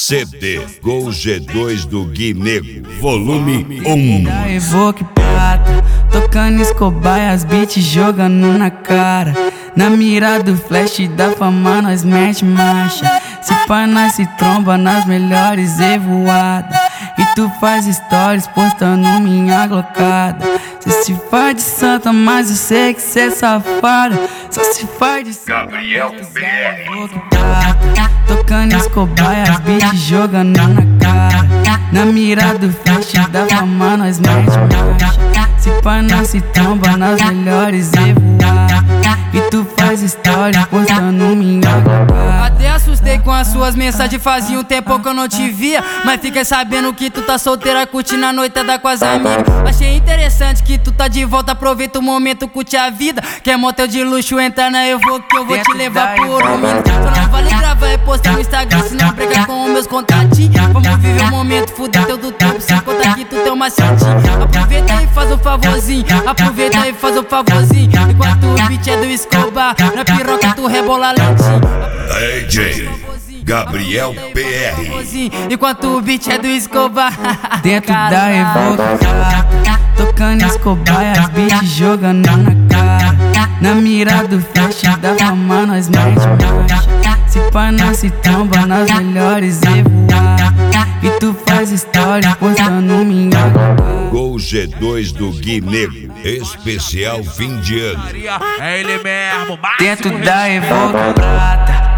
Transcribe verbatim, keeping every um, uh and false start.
C D Gol G dois do Gui Negro, volume um. Da Evoque Prata, tocando Escobar e as beats jogando na cara. Na mira do flash da fama nós mete marcha. Se pá nós se tromba nas melhores evoadas. E tu faz stories postando minha glocada. Cê se faz de santa, mas eu sei que cê é safada. Só se faz de santa. Gabriel P R. Tocando Escobar e as beats jogando na cara. Na mira do flash da fama nós mete marcha. Se pá nós se tromba nas melhores evoadas. E tu faz stories postando minha glocada. Até assustei com as suas mensagens, fazia um tempo que eu não te via. Mas fiquei sabendo que tu tá solteira, curtindo a noitada com as amigas. Achei interessante que tu tá de volta, aproveita o momento, curte a vida. Quer motel de luxo, entra na Evoque que eu vou te levar por um minuto. Só não vale gravar e postar no Instagram, se não briga com os meus contatinhos. Vamos viver o momento, fuder teu do tempo, sem contar que tu tem uma santinha. Aproveita e faz o favorzinho, aproveita e faz o favorzinho. Enquanto o beat é do Escobar, na piroca tu rebola lentinho. D J Gabriel P R. Enquanto o beat é do Escobar. Dentro da Evoque Prata, tocando Escobar e as beats jogando na cara. Na mira do flash da fama nós mete marcha. Se pá nós se tromba nas melhores evoadas. E tu faz stories postando minha glocada. Gol G dois do Gui Negro, especial fim de ano. É ele mesmo, Dentro da Evoque Prata,